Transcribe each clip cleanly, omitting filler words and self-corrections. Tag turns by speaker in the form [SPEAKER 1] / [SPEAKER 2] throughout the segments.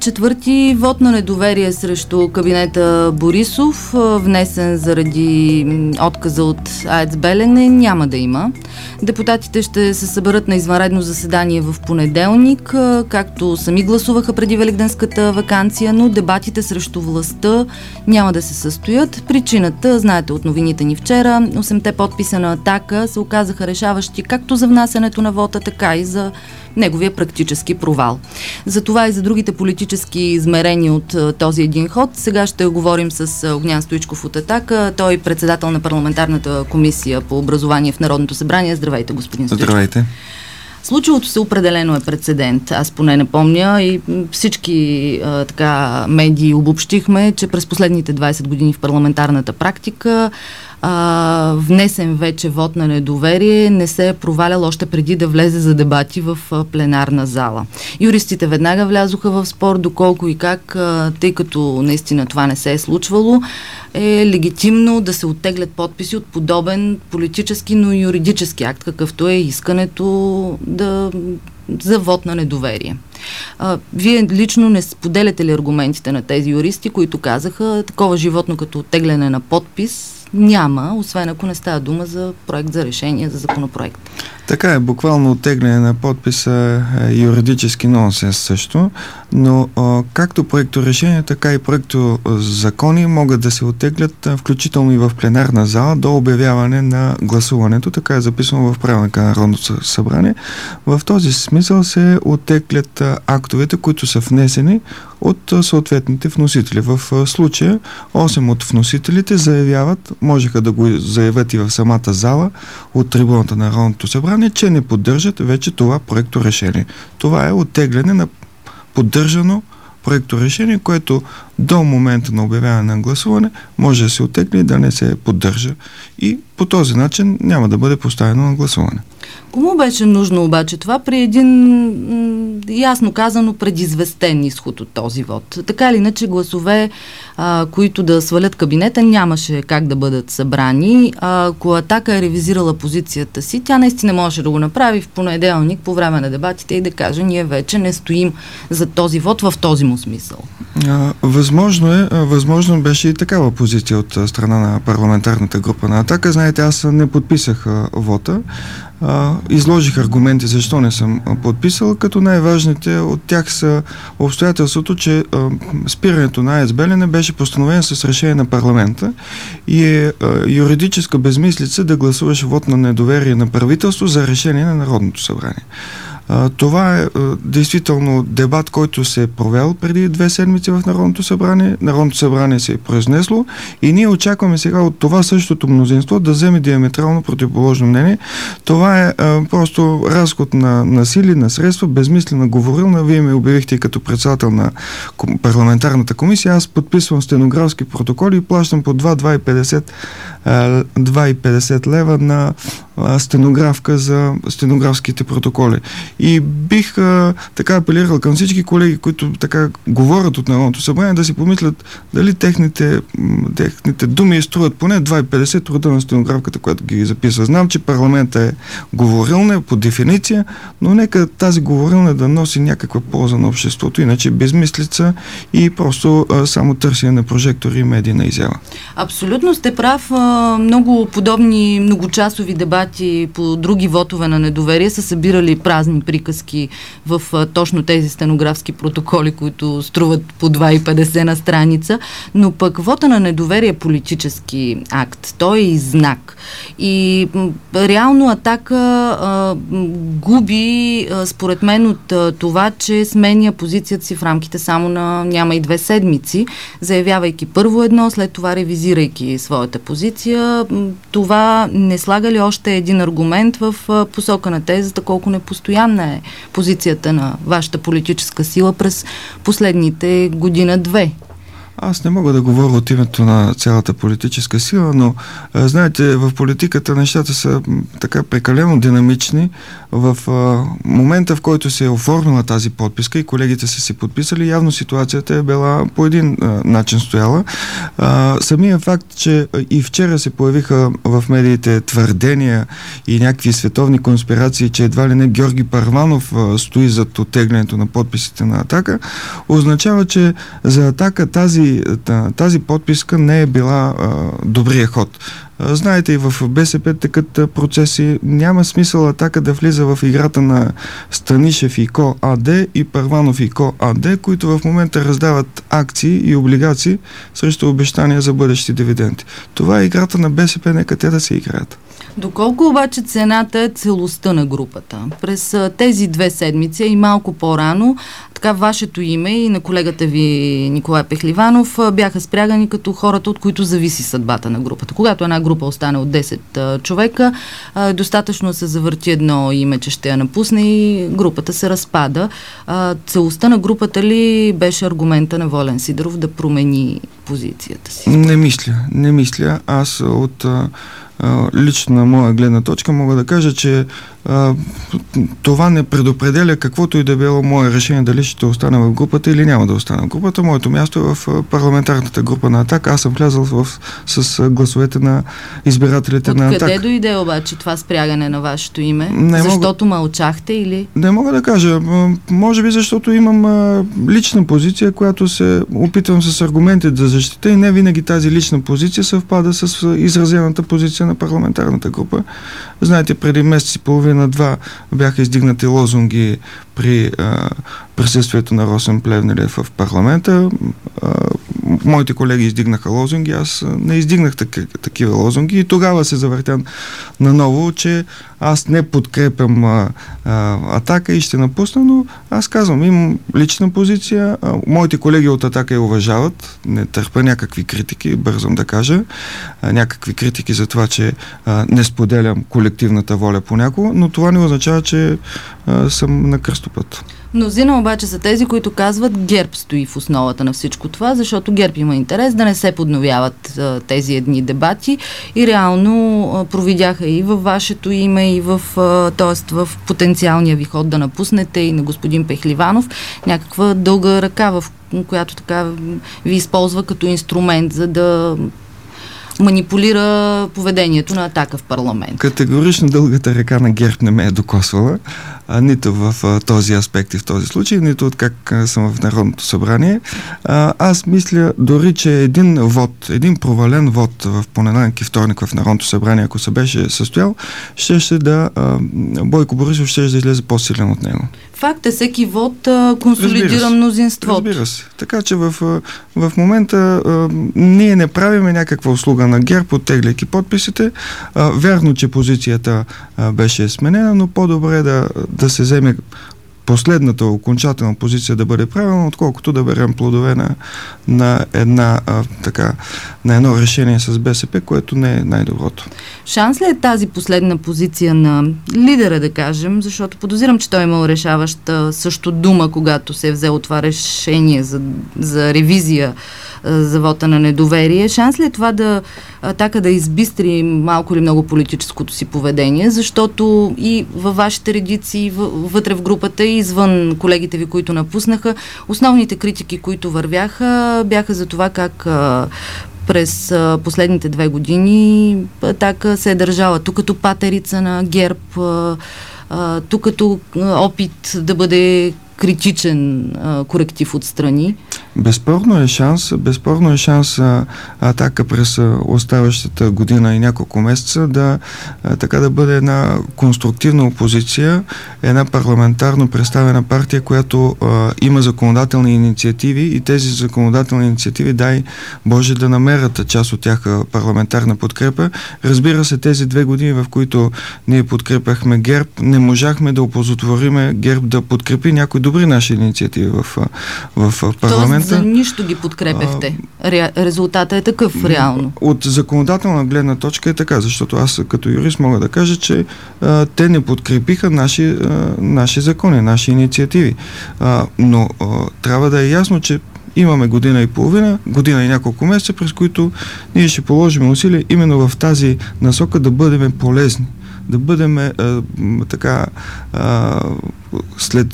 [SPEAKER 1] четвърти вод на недоверие срещу кабинета Борисов, внесен заради отказа от АЕЦ Белене, няма да има. Депутатите ще се съберат на извънредно заседание в понеделник, както сами гласуваха преди великденската ваканция, но дебатите срещу властта няма да се състоят. Причината, знаете от новините ни вчера, 8-те подписа на Атака се оказаха решаващи както за внасянето на вота, така и за неговия практически провал. За това и за другите политически измерения от този един ход сега ще говорим с Огнян Стоичков от Атака. Той е председател на парламентарната комисия по образование в Народното събрание. Здравейте, господин Стоичков.
[SPEAKER 2] Здравейте.
[SPEAKER 1] Случилото се определено е прецедент. Аз поне не помня и всички медии обобщихме, че през последните 20 години в парламентарната практика внесен вече вод на недоверие не се е провалял още преди да влезе за дебати в пленарна зала. Юристите веднага влязоха в спор доколко и как, тъй като наистина това не се е случвало, е легитимно да се оттеглят подписи от подобен политически, но и юридически акт, какъвто е искането за вод на недоверие. Вие лично не споделяте ли аргументите на тези юристи, които казаха, такова животно като оттегляне на подпис няма, освен ако не става дума за проект за решение, за законопроект?
[SPEAKER 2] Така е, буквално оттегляне на подписа е юридически нонсенс също, но както проекторешения, така и проектозакони могат да се оттеглят включително и в пленарна зала до обявяване на гласуването, така е записано в правилника на Народното събрание. В този смисъл се оттеглят актовете, които са внесени от съответните вносители. В случая 8 от вносителите заявяват, можеха да го заявят и в самата зала от трибуната на Народното събрание, че не поддържат вече това проекторешение. Това е оттегляне на поддържано проекторешение, което до момента на обявяване на гласуване може да се оттегли и да не се поддържа. И по този начин няма да бъде поставено на гласуване.
[SPEAKER 1] Кому беше нужно обаче това при един ясно казано предизвестен изход от този вод? Така или иначе гласове, които да свалят кабинета, нямаше как да бъдат събрани. Ако Атака е ревизирала позицията си, тя наистина може да го направи в понеделник по време на дебатите и да каже, ние вече не стоим за този вод в този му смисъл.
[SPEAKER 2] Възможно беше и такава позиция от страна на парламентарната група на Атака. Знаете, аз не подписах вота. Изложих аргументи защо не съм подписал, като най-важните от тях са обстоятелството, че спирането на АЕЦ Белене беше постановено с решение на парламента и е юридическа безмислица да гласуваш вод на недоверие на правителство за решение на Народното събрание. Това е действително дебат, който се е провел преди 2 седмици в Народното събрание. Народното събрание се е произнесло и ние очакваме сега от това същото мнозинство да вземе диаметрално противоположно мнение. Това е просто разход на сили, на средства, безмислена говорилна. Вие ме обявихте и като председател на парламентарната комисия. Аз подписвам стенографски протоколи и плащам по 2,50 лева на стенографка за стенографските протоколи. И бих така апелирал към всички колеги, които така говорят от Народното събрание, да си помислят дали техните думи струват поне 2,50 труда на стенографката, която ги записва. Знам, че парламентът е говорилна по дефиниция, но нека тази говорилна да носи някаква полза на обществото, иначе безмислица и просто само търсене на прожектори и медийна изява.
[SPEAKER 1] Абсолютно сте прав. Много подобни многочасови дебати по други вотове на недоверие са събирали празни приказки в точно тези стенографски протоколи, които струват по 2,50 на страница, но пък вота на недоверие е политически акт. Той е и знак. И реално Атака губи, според мен, от това, че сменя позицията си в рамките само на няма и 2 седмици, заявявайки първо едно, след това ревизирайки своята позиция. Това не слага ли още един аргумент в посока на тезата, колко непостоянна е позицията на вашата политическа сила през последните година-две?
[SPEAKER 2] Аз не мога да говоря от името на цялата политическа сила, но знаете, в политиката нещата са така прекалено динамични. В момента, в който се е оформила тази подписка и колегите са си подписали, явно ситуацията е била по един начин стояла. Самия факт, че и вчера се появиха в медиите твърдения и някакви световни конспирации, че едва ли не Георги Първанов стои зад оттеглянето на подписите на Атака, означава, че за Атака тази подписка не е била добрия ход. Знаете, и в БСП такът процеси. Няма смисъл Атака да влиза в играта на Станишев и Ко АД и Първанов и Ко АД, които в момента раздават акции и облигации срещу обещания за бъдещи дивиденти. Това е играта на БСП, нека те да се играят.
[SPEAKER 1] Доколко обаче цената е целостта на групата? През тези 2 седмици и малко по-рано, така вашето име и на колегата ви Николай Пехливанов бяха спрягани като хората, от които зависи съдбата на групата. Когато една група остане от 10 човека, достатъчно се завърти едно име, че ще я напусне и групата се разпада. Целостта на групата ли беше аргумента на Волен Сидеров да промени позицията си?
[SPEAKER 2] Не мисля. Аз от лично на моя гледна точка мога да кажа, че това не предопределя каквото и да било мое решение дали ще остана в групата или няма да остана в групата. Моето място е в парламентарната група на Атака. Аз съм влязъл с гласовете на избирателите на Атака.
[SPEAKER 1] Откъде дойде обаче това спрягане на вашето име? Защото мълчахте или?
[SPEAKER 2] Не мога да кажа. Може би защото имам лична позиция, която се опитвам с аргументи да защита и не винаги тази лична позиция съвпада с изразената позиция на парламентарната група. Знаете, преди месец и половина-два бяха издигнати лозунги при присъствието на Росен Плевнелиев в парламента. Моите колеги издигнаха лозунги, аз не издигнах такива лозунги и тогава се завъртя наново, че аз не подкрепям Атака и ще напусна, но аз казвам, имам лична позиция, моите колеги от Атака я уважават, не търпя някакви критики, бързам да кажа, някакви критики за това, че не споделям колективната воля понякога, но това не означава, че съм на кръстопът.
[SPEAKER 1] Мнозина обаче са тези, които казват ГЕРБ стои в основата на всичко това, защото ГЕРБ има интерес да не се подновяват тези едни дебати и реално провидяха и във вашето име, и в потенциалния ви ход да напуснете и на господин Пехливанов някаква дълга ръка, в която така ви използва като инструмент, за да манипулира поведението на Атака в парламент.
[SPEAKER 2] Категорично дългата ръка на ГЕРБ не ме е докосвала, нито в този аспект и в този случай, нито от как съм в Народното събрание. Аз мисля дори, че един провален вод в понеделник и вторник в Народното събрание, ако се беше състоял, Бойко Борисов ще да излезе по-силен от него.
[SPEAKER 1] Факт е, всеки вод консолидира мнозинството.
[SPEAKER 2] Разбира се. Така че в момента ние не правиме някаква услуга на ГЕРБ, оттегляйки подписите. Вярно, че позицията беше сменена, но по-добре да се вземе последната окончателна позиция да бъде правилна, отколкото да берем плодове на едно решение с БСП, което не е най-доброто. Шанс
[SPEAKER 1] ли е тази последна позиция на лидера, да кажем, защото подозирам, че той имал решаваща също дума, когато се е взело това решение за ревизия за вота на недоверие. Шанс ли е това Атака да избистри малко или много политическото си поведение, защото и във вашите редици, вътре в групата и извън колегите ви, които напуснаха, основните критики, които вървяха, бяха за това как през последните 2 години Атака се е държала тук като патерица на ГЕРБ, тук като опит да бъде критичен коректив отстрани.
[SPEAKER 2] Безспорно е шанс Атака през оставащата година и няколко месеца да бъде една конструктивна опозиция, една парламентарно представена партия, която има законодателни инициативи и тези законодателни инициативи, дай Боже, да намерят част от тях парламентарна подкрепа. Разбира се, тези 2 години, в които ние подкрепяхме ГЕРБ, не можахме да опозотвориме ГЕРБ да подкрепи някои добри наши инициативи в парламента.
[SPEAKER 1] За нищо ги подкрепяхте. Резултатът е такъв, реално.
[SPEAKER 2] От законодателна гледна точка е така, защото аз като юрист мога да кажа, че те не подкрепиха наши закони, наши инициативи. Но трябва да е ясно, че Имаме година и половина, година и няколко месеца, през които ние ще положим усилия именно в тази насока да бъдем полезни, да бъдем след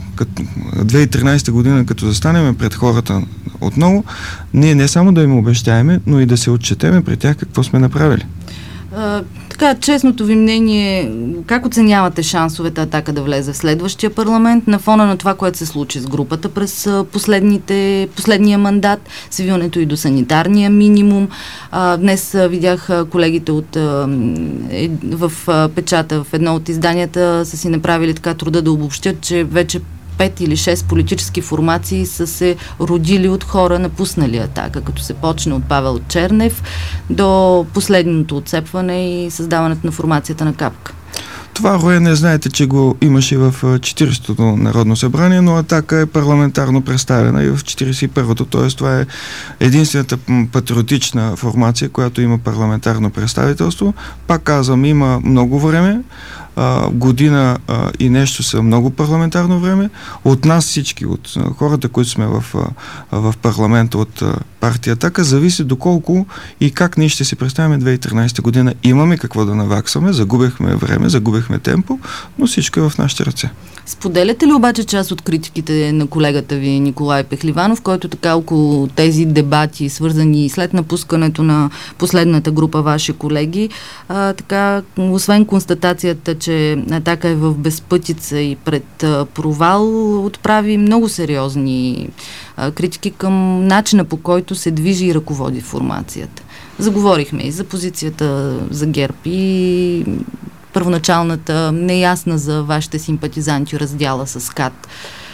[SPEAKER 2] 2013 година, като застанем пред хората отново, ние не само да им обещаеме, но и да се отчетеме пред тях какво сме направили.
[SPEAKER 1] Така, честното ви мнение, как оценявате шансовете Атака да влезе в следващия парламент на фона на това, което се случи с групата през последния мандат, свиването и до санитарния минимум? Днес видях колегите в печата, в едно от изданията са си направили така труда да обобщят, че вече 5 или 6 политически формации са се родили от хора, напуснали Атака, като се почне от Павел Чернев до последното отцепване и създаването на формацията на Капка.
[SPEAKER 2] Това роене, знаете, че го имаше в 40-то Народно събрание, но Атака е парламентарно представена и в 41-то, т.е. това е единствената патриотична формация, която има парламентарно представителство. Пак казвам, има много време, година и нещо са много парламентарно време. От нас всички, от хората, които сме в парламента от партия Атака, зависи доколко и как ние ще се представим 2013 година. Имаме какво да наваксваме, загубихме време, загубихме темпо, но всичко е в нашите ръце.
[SPEAKER 1] Споделяте ли обаче част от критиките на колегата ви Николай Пехливанов, който така около тези дебати, свързани след напускането на последната група ваши колеги, така, освен констатацията, че Атака е в безпътица и пред провал, отправи много сериозни критики към начина, по който се движи и ръководи формацията. Заговорихме и за позицията за ГЕРБ и първоначалната неясна за вашите симпатизанти раздяла с КАТ.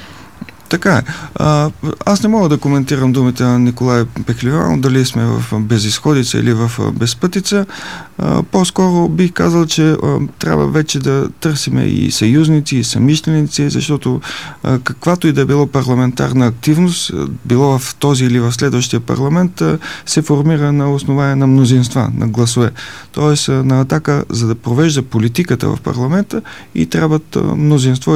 [SPEAKER 2] Така е. Аз не мога да коментирам думите на Николай Пехливанов, дали сме в безизходица или в безпътица. По-скоро бих казал, че трябва вече да търсиме и съюзници, и съмишленици, защото каквато и да е било парламентарна активност, било в този или в следващия парламент, се формира на основание на мнозинства, на гласове. Тоест на Атака, за да провежда политиката в парламента, и трябват мнозинство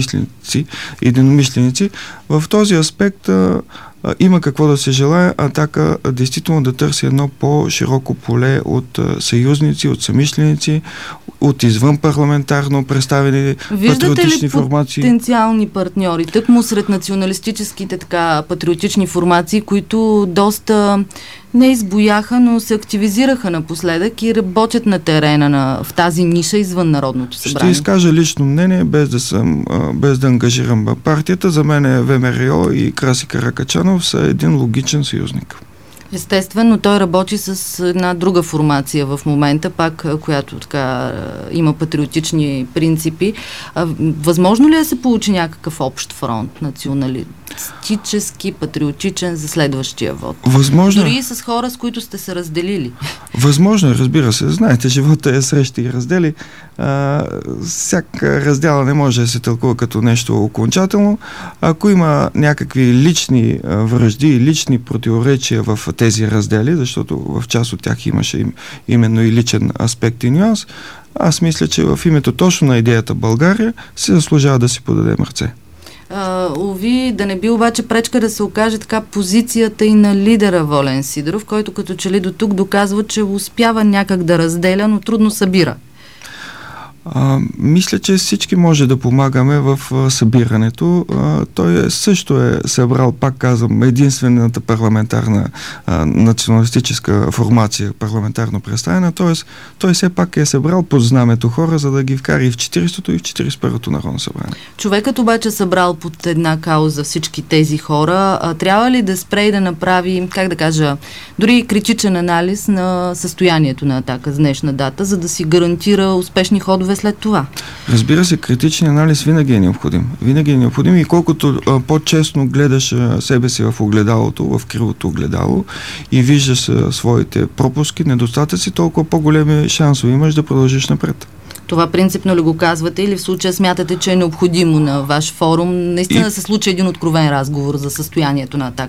[SPEAKER 2] единомишленици. В този аспект има какво да се желае, Атака действително да търси едно по-широко поле от съюзници, от съмишленици, от извън парламентарно представени патриотични формации.
[SPEAKER 1] Виждате ли потенциални партньори, тъкмо сред националистическите така патриотични формации, които доста не избояха, но се активизираха напоследък и работят на терена в тази ниша извън Народното събрание?
[SPEAKER 2] Ще изкажа лично мнение, без да ангажирам партията. За мен ВМРО и Краси Каракачанов са един логичен съюзник.
[SPEAKER 1] Естествено, той работи с една друга формация в момента, пак, която така има патриотични принципи. Възможно ли да се получи някакъв общ фронт, националистически, патриотичен за следващия вод?
[SPEAKER 2] Възможно.
[SPEAKER 1] Дори и с хора, с които сте се разделили.
[SPEAKER 2] Възможно, разбира се. Знаете, живота е срещи и раздели. Всяка раздяла не може да се тълкува като нещо окончателно. Ако има някакви лични вражди и лични противоречия в тези раздели, защото в част от тях имаше именно и личен аспект и нюанс, аз мисля, че в името точно на идеята България се заслужава да си подадем ръце.
[SPEAKER 1] Ови, да не би обаче пречка да се окаже така позицията и на лидера Волен Сидеров, който като че ли до тук доказва, че успява някак да разделя, но трудно събира.
[SPEAKER 2] Мисля, че всички може да помагаме в събирането. Той също е събрал, пак казвам, единствената парламентарна националистическа формация, парламентарно представена, т.е. той все пак е събрал под знамето хора, за да ги вкара и в 40-то и в 41-то Народно събрание. Човекът
[SPEAKER 1] обаче събрал под една кауза всички тези хора. Трябва ли да спре и да направи, как да кажа, дори критичен анализ на състоянието на Атака с днешна дата, за да си гарантира успешни ходове след това?
[SPEAKER 2] Разбира се, критичен анализ винаги е необходим. Винаги е необходим и колкото по-честно гледаш себе си в огледалото, в кривото огледало и виждаш своите пропуски, недостатъци, толкова по-големи шансове имаш да продължиш напред.
[SPEAKER 1] Това принципно ли го казвате или в случая смятате, че е необходимо на ваш форум наистина да се случи един откровен разговор за състоянието на Атака?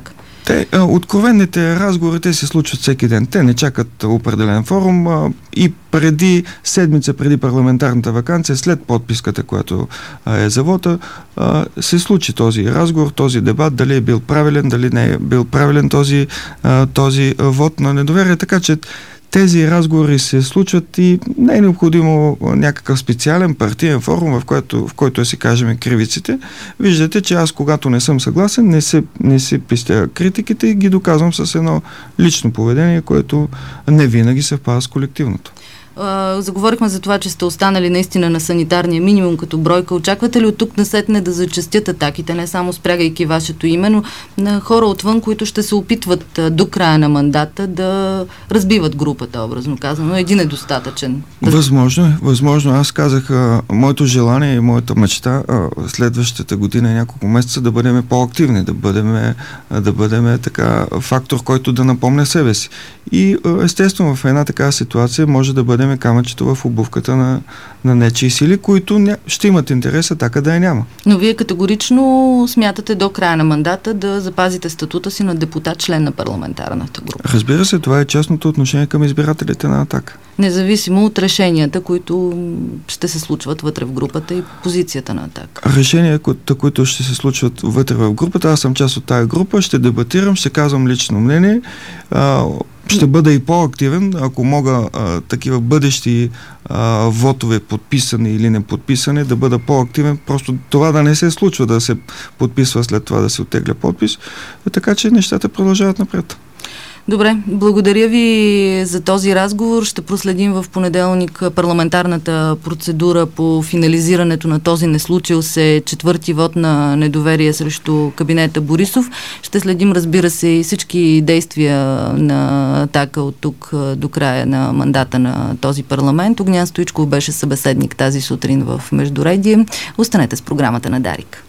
[SPEAKER 2] Откровените разговори, те се случват всеки ден. Те не чакат определен форум и преди седмица, преди парламентарната ваканция, след подписката, която е за вота, се случи този разговор, този дебат, дали е бил правилен, дали не е бил правилен този вод на недоверие. Така че тези разговори се случват и не е необходимо някакъв специален партиен форум, в който да си кажем кривиците. Виждате, че аз, когато не съм съгласен, не си пестя критиките и ги доказвам с едно лично поведение, което не винаги съвпада с колективното.
[SPEAKER 1] Заговорихме за това, че сте останали наистина на санитарния минимум като бройка. Очаквате ли от тук насетне да зачестят атаките, не само спрягайки вашето име, но на хора отвън, които ще се опитват до края на мандата да разбиват групата, образно казано? Един е достатъчен.
[SPEAKER 2] Възможно. Аз казах, моето желание и моята мечта следващата година и няколко месеца да бъдем по-активни, да бъдем така фактор, който да напомня себе си. И естествено в една такава ситуация може да бъдем камъчето в обувката на нечии сили, които ще имат интерес, така да я няма.
[SPEAKER 1] Но вие категорично смятате до края на мандата да запазите статута си на депутат, член на парламентарната група?
[SPEAKER 2] Разбира се, това е честното отношение към избирателите на Атака.
[SPEAKER 1] Независимо от решенията, които ще се случват вътре в групата и позицията на Атака.
[SPEAKER 2] Решенията, които ще се случват вътре в групата, аз съм част от тая група, ще дебатирам, ще казвам лично мнение, ще бъда и по-активен, ако мога такива бъдещи вотове, подписани или не подписани, да бъда по-активен, просто това да не се случва, да се подписва след това да се оттегля подпис, така че нещата продължават напред.
[SPEAKER 1] Добре, благодаря ви за този разговор. Ще проследим в понеделник парламентарната процедура по финализирането на този неслучил се четвърти вод на недоверие срещу кабинета Борисов. Ще следим, разбира се, и всички действия на Атака от тук до края на мандата на този парламент. Огнян Стоичков беше събеседник тази сутрин в Междуредие. Останете с програмата на Дарик.